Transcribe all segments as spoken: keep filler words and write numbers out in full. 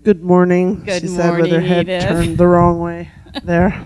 Good morning. Good she said with her morning, head Edith. turned the wrong way there.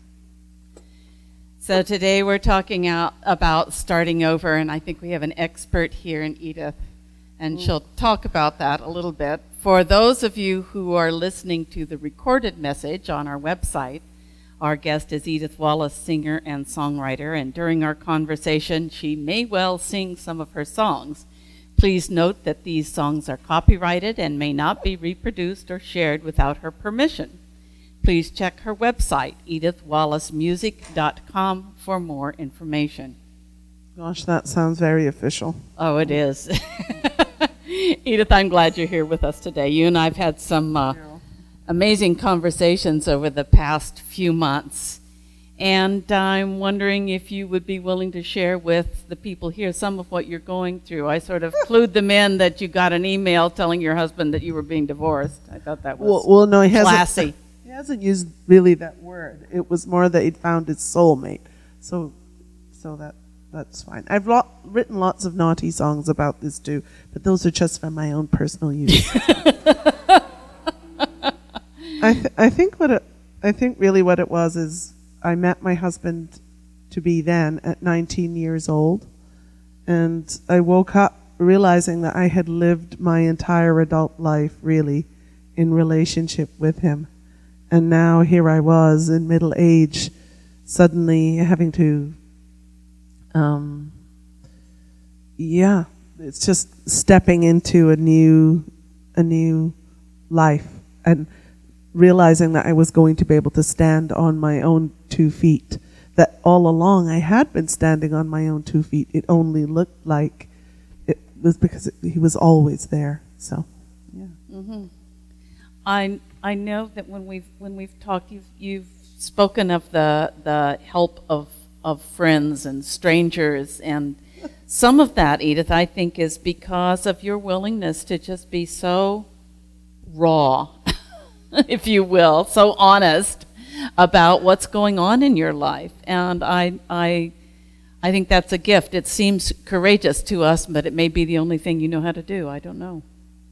So today we're talking out about starting over, and I think we have an expert here in Edith, and she'll talk about that a little bit. For those of you who are listening to the recorded message on our website, our guest is Edith Wallace, singer and songwriter, and during our conversation, she may well sing some of her songs. Please note that these songs are copyrighted and may not be reproduced or shared without her permission. Please check her website, edith wallace music dot com, for more information. Gosh, that sounds very official. Oh, it is. Edith, I'm glad you're here with us today. You and I have had some uh, amazing conversations over the past few months. And I'm wondering if you would be willing to share with the people here some of what you're going through. I sort of clued them in that you got an email telling your husband that you were being divorced. I thought that was Well, well no, he hasn't, classy. he hasn't used really that word. It was more that he'd found his soulmate. So so that that's fine. I've lo- written lots of naughty songs about this too, but those are just for my own personal use. I th- I think what it, I think really what it was is I met my husband to be then at nineteen years old, and I woke up realizing that I had lived my entire adult life really in relationship with him. And now here I was in middle age, suddenly having to, um, yeah, it's just stepping into a new, a new life and realizing that I was going to be able to stand on my own two feet. That all along I had been standing on my own two feet. It only looked like it was because it, he was always there. So, yeah. Mm-hmm. I I know that when we've when we've talked, you've you've spoken of the the help of of friends and strangers, and some of that, Edith, I think, is because of your willingness to just be so raw, if you will, so honest about what's going on in your life. And I I I think that's a gift. It seems courageous to us, but it may be the only thing you know how to do. I don't know.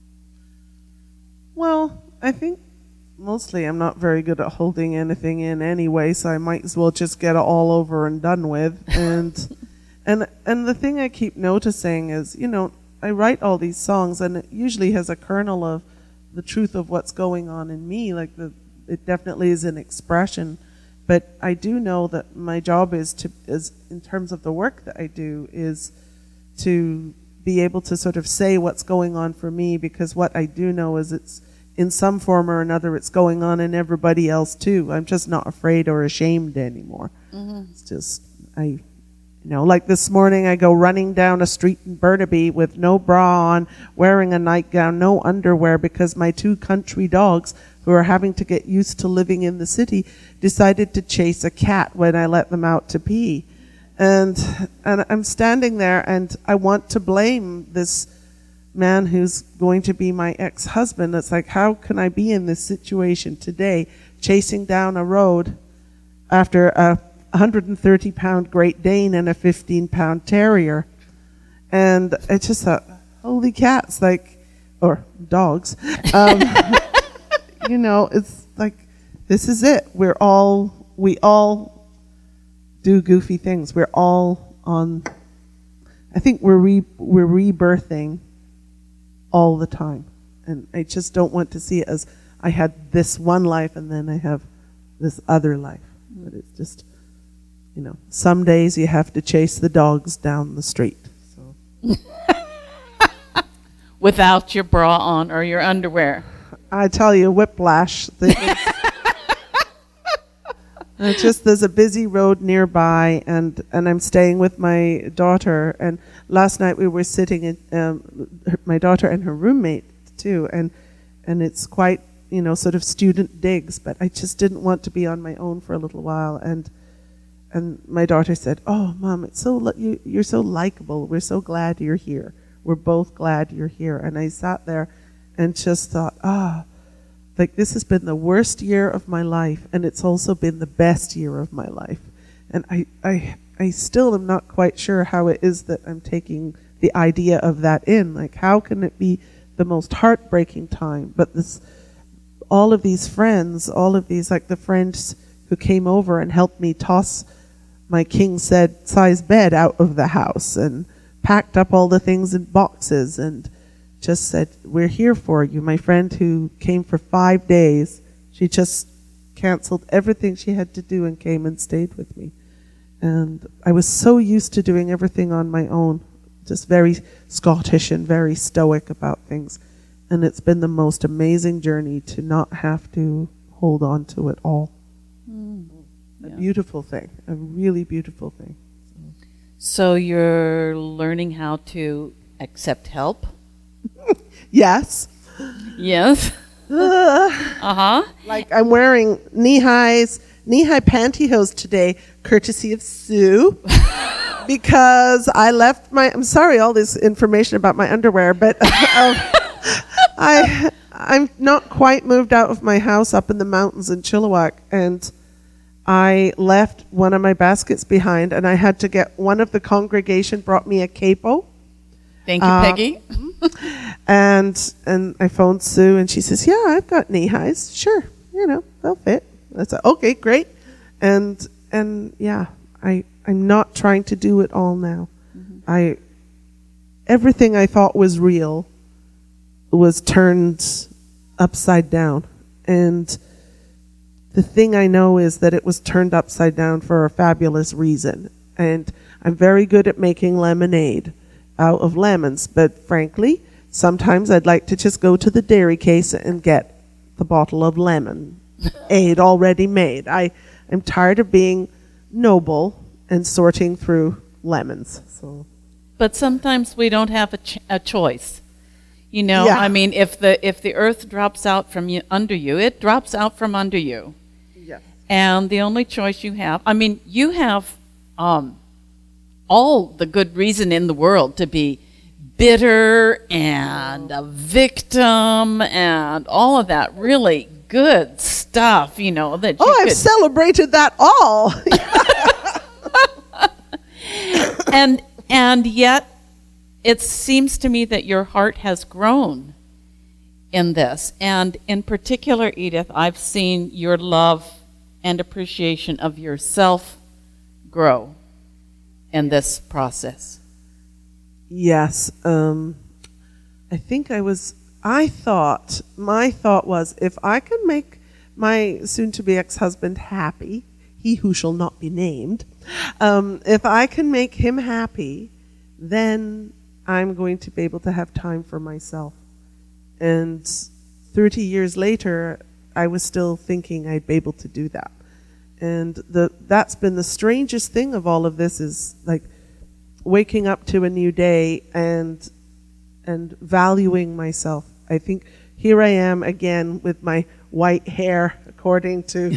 Well, I think mostly I'm not very good at holding anything in anyway, so I might as well just get it all over and done with. And and and the thing I keep noticing is, you know, I write all these songs, and it usually has a kernel of the truth of what's going on in me. Like the, it definitely is an expression, but I do know that my job is to, is in terms of the work that I do, is to be able to sort of say what's going on for me, because what I do know is it's in some form or another it's going on in everybody else too. I'm just not afraid or ashamed anymore. Mm-hmm. It's just I. You know, like this morning I go running down a street in Burnaby with no bra on, wearing a nightgown, no underwear, because my two country dogs, who are having to get used to living in the city, decided to chase a cat when I let them out to pee. And and I'm standing there and I want to blame this man who's going to be my ex-husband. It's like, how can I be in this situation today, chasing down a road after a one hundred thirty pound Great Dane and a fifteen pound terrier? And I just thought, holy cats, like, or dogs. Um, you know, it's like, this is it. We're all, we all do goofy things. We're all on, I think we're re, we're rebirthing all the time. And I just don't want to see it as I had this one life and then I have this other life. But it's just, you know, some days you have to chase the dogs down the street. So. Without your bra on or your underwear. I tell you, whiplash. It's just there's a busy road nearby, and, and I'm staying with my daughter. And last night we were sitting in um, my daughter and her roommate too, and and it's quite, you know, sort of student digs. But I just didn't want to be on my own for a little while, and. And my daughter said, "Oh, Mom, it's so li- you, you're so likable. We're so glad you're here. We're both glad you're here." And I sat there and just thought, ah, like this has been the worst year of my life, and it's also been the best year of my life. And I, I, I still am not quite sure how it is that I'm taking the idea of that in. Like, how can it be the most heartbreaking time, but this all of these friends, all of these, like the friends who came over and helped me toss my king said size bed out of the house and packed up all the things in boxes and just said, we're here for you. My friend who came for five days, she just canceled everything she had to do and came and stayed with me. And I was so used to doing everything on my own, just very Scottish and very stoic about things. And it's been the most amazing journey to not have to hold on to it all. Mm. A Yeah. beautiful thing, a really beautiful thing. So you're learning how to accept help? Yes. Yes. Uh, Uh-huh. like I'm wearing knee-highs, knee-high pantyhose today, courtesy of Sue, because I left my, I'm sorry, all this information about my underwear, but um, I, I'm not quite moved out of my house up in the mountains in Chilliwack, and I left one of my baskets behind, and I had to get, one of the congregation brought me a capo. Thank you, Uh, Peggy. And and I phoned Sue, and she says, yeah, I've got knee highs. Sure, you know, they'll fit. I said, okay, great. And and yeah, I, I'm not trying to do it all now. Mm-hmm. I everything I thought was real was turned upside down. And the thing I know is that it was turned upside down for a fabulous reason. And I'm very good at making lemonade out of lemons, but frankly, sometimes I'd like to just go to the dairy case and get the bottle of lemonade already made. I, I'm tired of being noble and sorting through lemons. So, But sometimes we don't have a, ch- a choice. You know, Yeah. I mean, if the if the earth drops out from you under you, it drops out from under you. yeah. And the only choice you have, I mean, you have um, all the good reason in the world to be bitter and a victim and all of that really good stuff, you know, that you Oh, I've could, celebrated that all. and and yet it seems to me that your heart has grown in this. And in particular, Edith, I've seen your love and appreciation of yourself grow in this process. Yes. Um, I think I was, I thought, my thought was, if I can make my soon-to-be ex-husband happy, he who shall not be named, um, if I can make him happy, then I'm going to be able to have time for myself. And thirty years later, I was still thinking I'd be able to do that. And the that's been the strangest thing of all of this is like waking up to a new day and and valuing myself. I think here I am again with my white hair, according to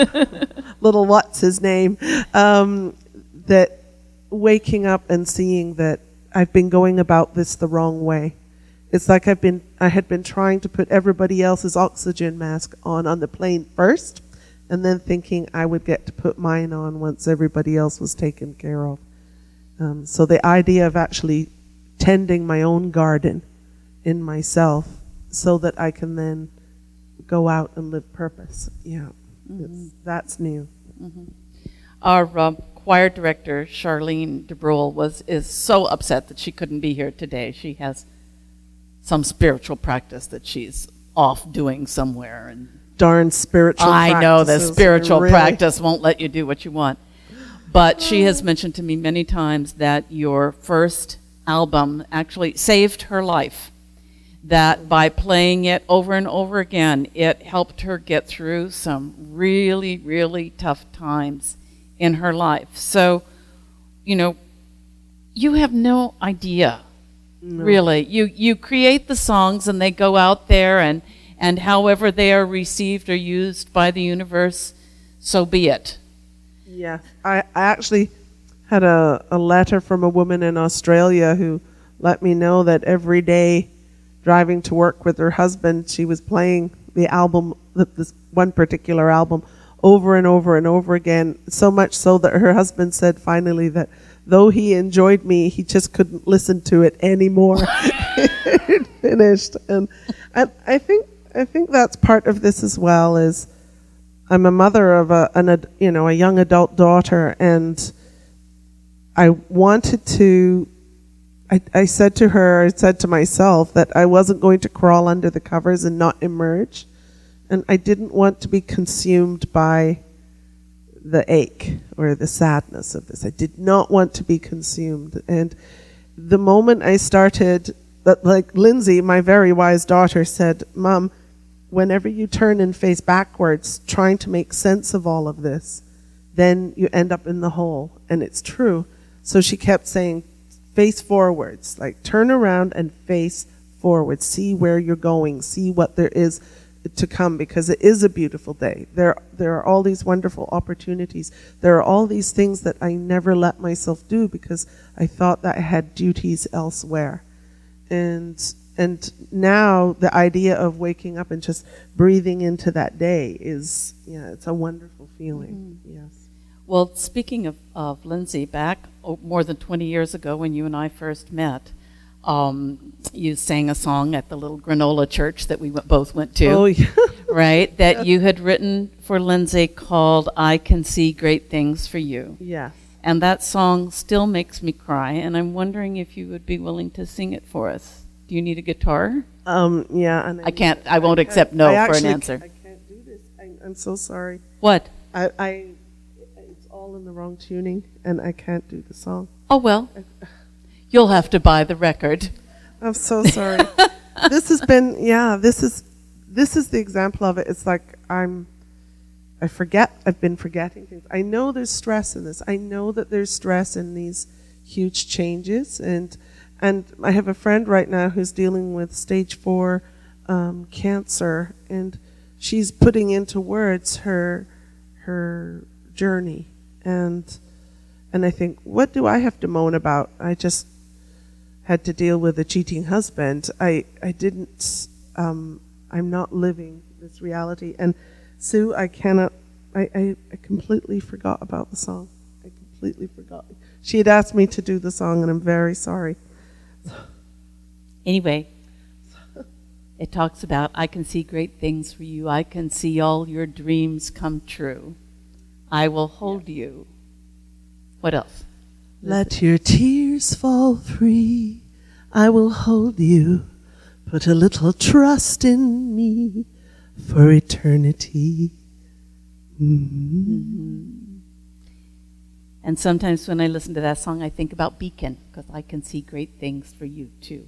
little what's his name, um, that waking up and seeing that I've been going about this the wrong way. It's like I've been I had been trying to put everybody else's oxygen mask on on the plane first, and then thinking I would get to put mine on once everybody else was taken care of. Um, so the idea of actually tending my own garden in myself so that I can then go out and live purpose. Yeah, Mm-hmm. it's, that's new. Mm-hmm. Our uh, choir director, Charlene DeBrule, was is so upset that she couldn't be here today. She has some spiritual practice that she's off doing somewhere, and Darn spiritual I know the practices, spiritual really. practice won't let you do what you want. But she has mentioned to me many times that your first album actually saved her life. That by playing it over and over again, it helped her get through some really, really tough times in her life. So, you know, you have no idea, No. really. You you create the songs and they go out there, and, and however they are received or used by the universe, so be it. Yeah, I, I actually had a, a letter from a woman in Australia who let me know that every day driving to work with her husband, she was playing the album, this one particular album, over and over and over again, so much so that her husband said finally that though he enjoyed me, he just couldn't listen to it anymore. It finished. And I, I think I think that's part of this as well. Is I'm a mother of a an ad, you know a young adult daughter, and I wanted to. I, I said to her, I said to myself that I wasn't going to crawl under the covers and not emerge, and I didn't want to be consumed by the ache or the sadness of this. I did not want to be consumed, and the moment I started, that like Lindsay, my very wise daughter, said, "Mom, whenever you turn and face backwards, trying to make sense of all of this, then you end up in the hole." And it's true. So she kept saying, face forwards, like turn around and face forward. See where you're going. See what there is to come, because it is a beautiful day. There, there are all these wonderful opportunities. There are all these things that I never let myself do because I thought that I had duties elsewhere. And and now the idea of waking up and just breathing into that day is, yeah, it's a wonderful feeling. Mm-hmm. Yes. Well, speaking of, of Lindsay, back oh, more than twenty years ago when you and I first met, um, you sang a song at the little granola church that we w- both went to. Oh, yeah. Right? That you had written for Lindsay called I Can See Great Things for You. Yes. And that song still makes me cry, and I'm wondering if you would be willing to sing it for us. Do you need a guitar? Um, yeah. And I, I can't, I won't I accept no I for an answer. I can't do this. I, I'm so sorry. What? I, I, it's all in the wrong tuning, and I can't do the song. Oh, well, you'll have to buy the record. I'm so sorry. This has been, yeah, this is, this is the example of it. It's like I'm, I forget, I've been forgetting things. I know there's stress in this. I know that there's stress in these huge changes. And and I have a friend right now who's dealing with stage four um, cancer, and she's putting into words her her journey. And and I think, what do I have to moan about? I just had to deal with a cheating husband. I, I didn't, um, I'm not living this reality. And Sue, I cannot, I, I, I completely forgot about the song. I completely forgot. She had asked me to do the song, and I'm very sorry. Anyway, it talks about, I can see great things for you. I can see all your dreams come true. I will hold yeah. you. What else? Let your tears fall free. I will hold you. Put a little trust in me for eternity. Mm-hmm. Mm-hmm. And sometimes when I listen to that song, I think about Beacon, because I can see great things for you too.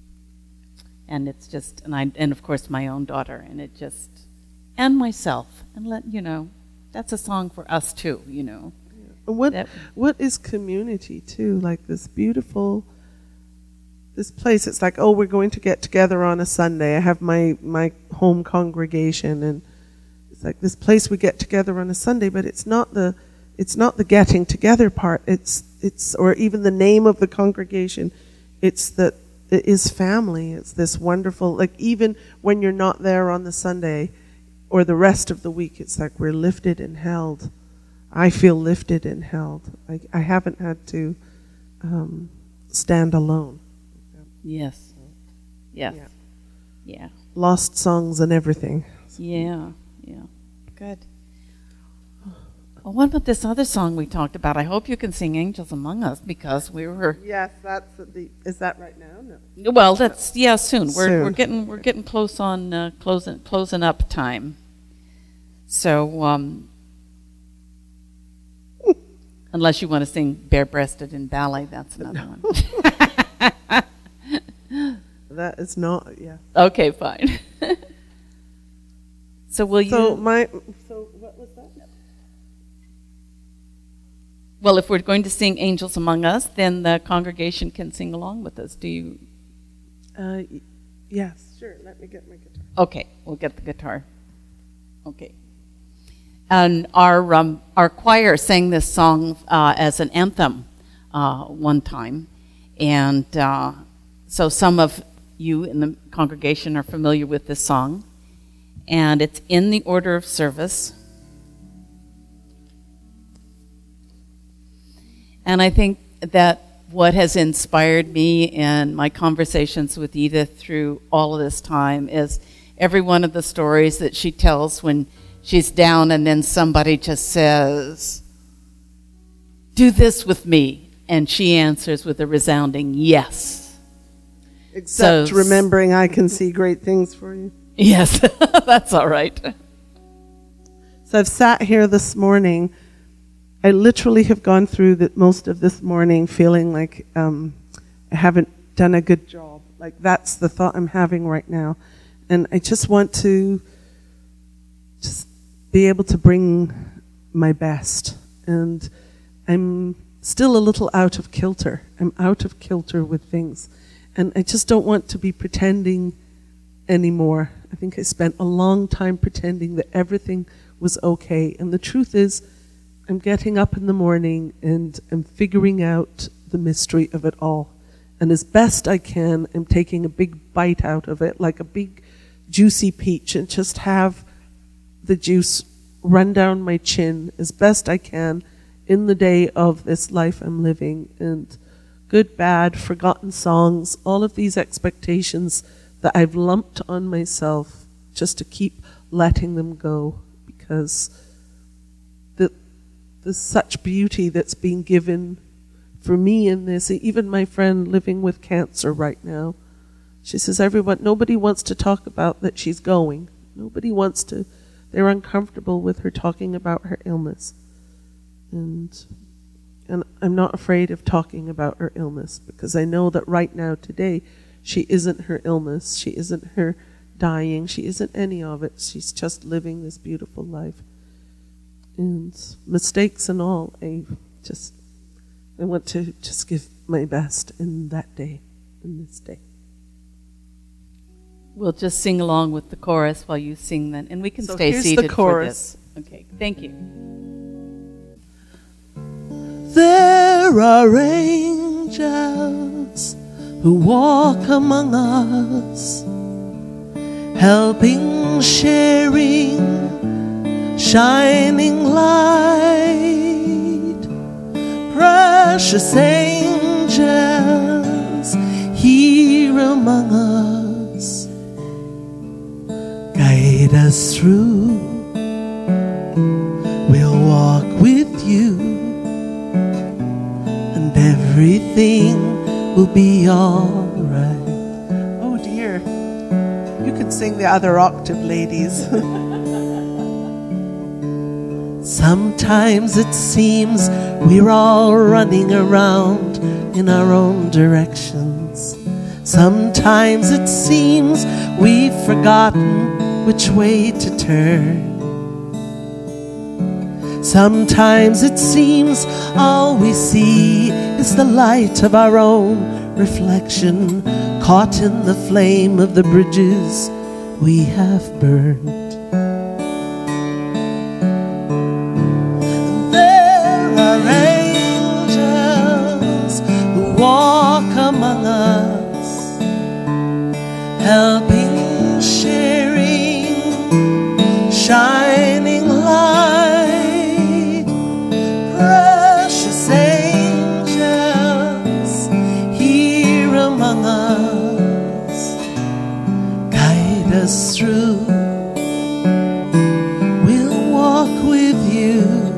And it's just, and I, and of course my own daughter, and it just, and myself, and let you know, that's a song for us too, you know. What that, what is community too? Like this beautiful, this place. It's like, oh, we're going to get together on a Sunday. I have my my home congregation, and it's like this place we get together on a Sunday. But it's not the it's not the getting together part. It's it's or even the name of the congregation. It's that it is family. It's this wonderful, like even when you're not there on the Sunday or the rest of the week, it's like we're lifted and held. I feel lifted and held. I, I haven't had to um, stand alone. Yes. Yes. Yeah. Yeah. Lost songs and everything. Yeah. Yeah. Good. Well, what about this other song we talked about? I hope you can sing "Angels Among Us" because we were. Yes, that's the. Is that right now? No. Well, that's yeah. Soon. We're soon. we're getting we're getting close on uh, closing closing up time. So. Um, Unless you want to sing bare-breasted in ballet, that's another no. one. That is not, yeah. Okay, fine. So will so you... My, so what was that? Well, if we're going to sing Angels Among Us, then the congregation can sing along with us. Do you... Uh, y- yes, sure. Let me get my guitar. Okay, we'll get the guitar. Okay. And our um, our choir sang this song uh, as an anthem uh, one time, and uh, so some of you in the congregation are familiar with this song, and it's in the order of service. And I think that what has inspired me in my conversations with Edith through all of this time is every one of the stories that she tells when she's down and then somebody just says, do this with me. And she answers with a resounding yes. Except So- remembering I can see great things for you. Yes, that's all right. So I've sat here this morning. I literally have gone through the, most of this morning feeling like um, I haven't done a good job. Like that's the thought I'm having right now. And I just want to just be able to bring my best. And I'm still a little out of kilter. I'm out of kilter with things. And I just don't want to be pretending anymore. I think I spent a long time pretending that everything was okay. And the truth is, I'm getting up in the morning and I'm figuring out the mystery of it all. And as best I can, I'm taking a big bite out of it, like a big juicy peach, and just have the juice run down my chin as best I can in the day of this life I'm living. And good, bad, forgotten songs, all of these expectations that I've lumped on myself, just to keep letting them go, because the, there's such beauty that's being given for me in this. Even my friend living with cancer right now, she says, everyone, nobody wants to talk about that she's going. Nobody wants to, they're uncomfortable with her talking about her illness. And and I'm not afraid of talking about her illness, because I know that right now, today, she isn't her illness. She isn't her dying. She isn't any of it. She's just living this beautiful life. And mistakes and all, I just, I want to just give my best in that day, in this day. We'll just sing along with the chorus while you sing then, and we can So stay here's the seated for chorus. this. Okay, thank you. There are angels who walk among us, helping, sharing, shining light. Precious angels here among us, guide us through. We'll walk with you, and everything will be all right. Oh dear, you can sing the other octave, ladies. Sometimes it seems we're all running around in our own directions. Sometimes it seems we've forgotten which way to turn. Sometimes it seems all we see is the light of our own reflection, caught in the flame of the bridges we have burned. There are angels who walk among us, helping, sharing, shining light. Precious angels here among us, guide us through. We'll walk with you,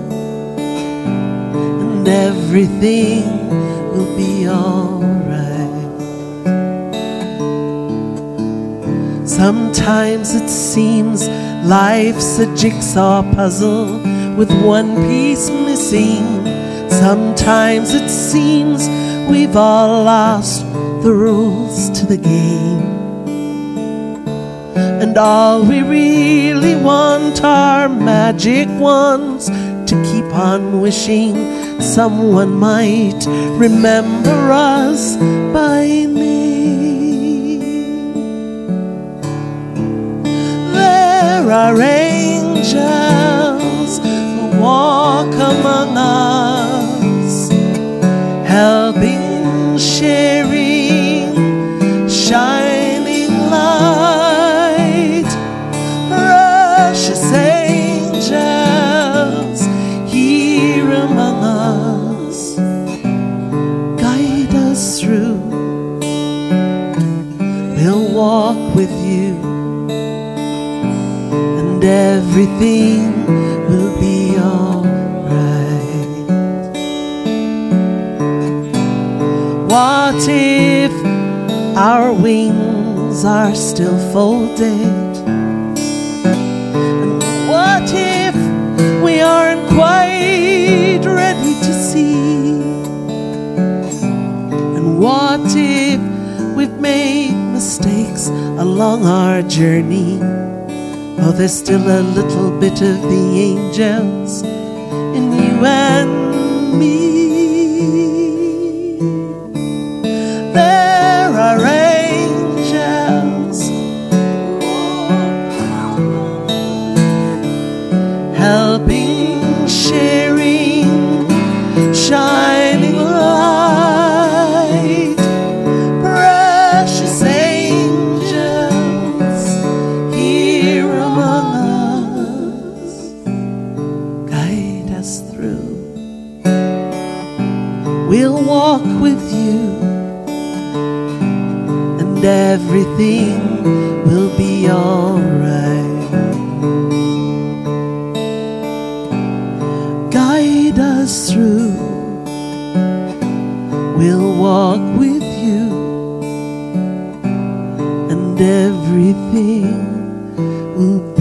and everything will be all right. Sometimes it seems life's a jigsaw puzzle with one piece missing. Sometimes it seems we've all lost the rules to the game, and all we really want are magic wands to keep on wishing someone might remember us by name. There are angels who walk among us, helping, sharing, shining light. Precious angels here among us, guide us through. We'll walk with you, everything will be alright. What if our wings are still folded? And what if we aren't quite ready to see? And what if we've made mistakes along our journey? Oh, there's still a little bit of the angels in you and me. There are angels helping, sharing, shining light. Precious angels here among us, guide us through. We'll walk with you, and everything will be alright. Guide us through. We'll walk with you, and everything will